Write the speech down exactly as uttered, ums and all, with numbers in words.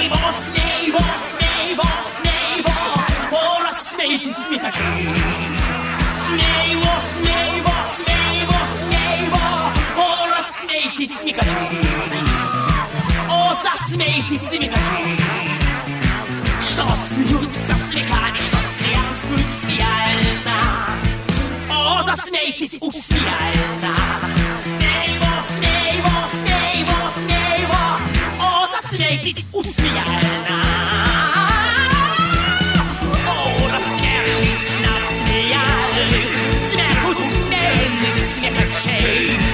Смейво, смейво, смейво, смейво, ora smeiti, smitaci. Смейво, смейво, смейво, смейво, ora smeiti, smitaci. О, засмейте, смitaci. Что смеются смехами, что смеянствуют смеяльно. О, засмейтесь усмеяльно. Смейво, смейво, смейво, смейво, о, засмейтесь усмеяльно. О, рассмейтесь над смеяльных, смеху смеяльных смехачей.